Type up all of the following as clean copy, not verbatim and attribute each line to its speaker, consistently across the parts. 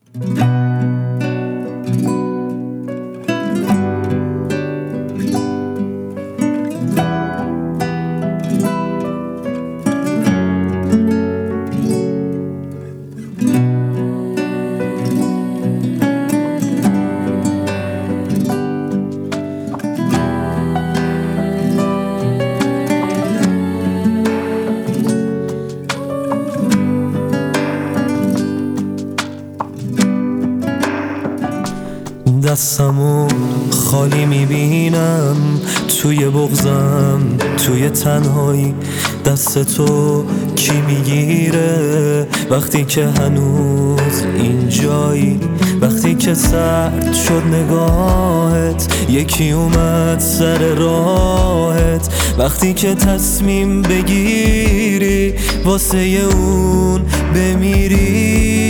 Speaker 1: دستمو خالی میبینم توی بغضم، توی تنهایی. دست تو کی میگیره وقتی که هنوز اینجایی؟ وقتی که سرد شد نگاهت، یکی اومد سر راهت. وقتی که تصمیم بگیری واسه اون بمیری.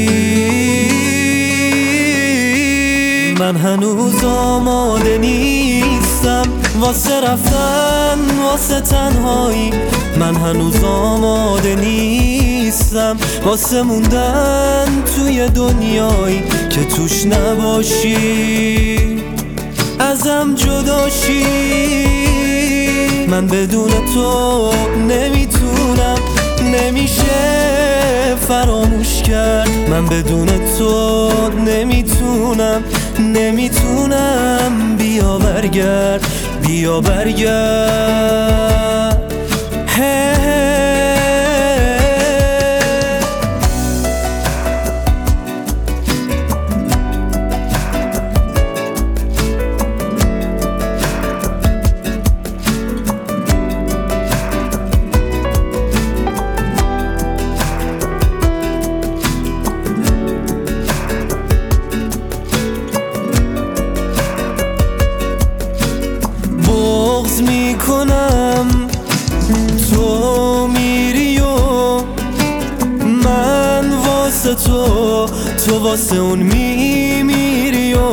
Speaker 1: من هنوز آماده نیستم واسه رفتن، واسه تنهایی. من هنوز آماده نیستم واسه موندن توی دنیایی که توش نباشی، ازم جداشی. من بدون تو نمیتونم، نمیشه فراموش کرد. من بدون تو نمیتونم، نمیتونم. بیا برگرد، بیا برگرد. بغض میکنم تو میری و من واسه تو، تو واسه اون میمیری. و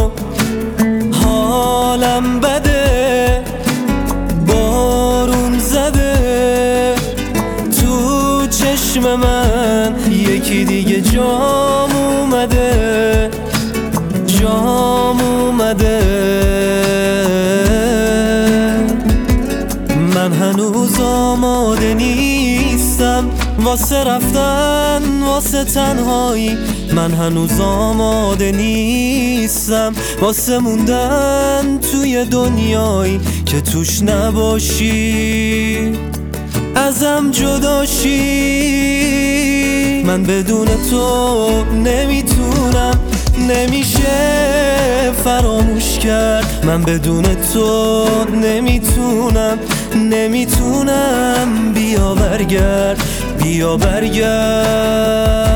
Speaker 1: حالم بده، بارون زده تو چشم من. یکی دیگه جام اومده، جام اومده. من هنوز آماده نیستم واسه رفتن، واسه تنهایی. من هنوز آماده نیستم واسه موندن توی دنیایی که توش نباشی، ازم جداشی. من بدون تو نمیتونم، نمیشه فراموش کرد. من بدون تو نمیتونم، نمیتونم. بیا برگرد، بیا برگرد.